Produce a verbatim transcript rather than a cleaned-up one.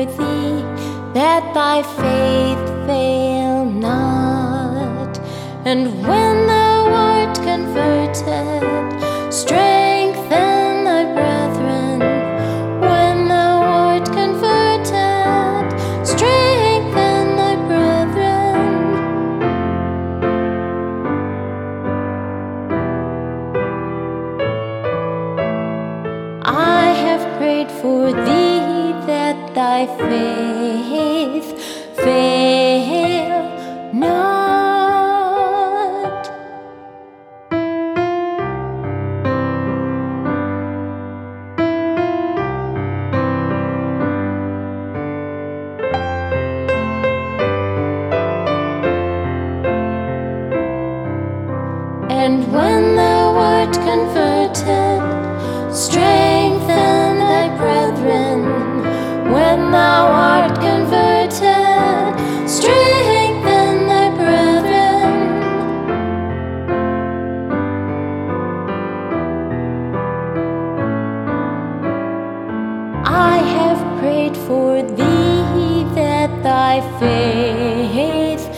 thee, that thy faith fail not. And when thou art converted, strengthen thy brethren. When thou art converted, strengthen thy brethren. I have prayed for thee, that thy faith fail not. And when thou art converted, strengthen thy brethren. When thou art converted, strengthen thy brethren. I have prayed for thee, that thy faith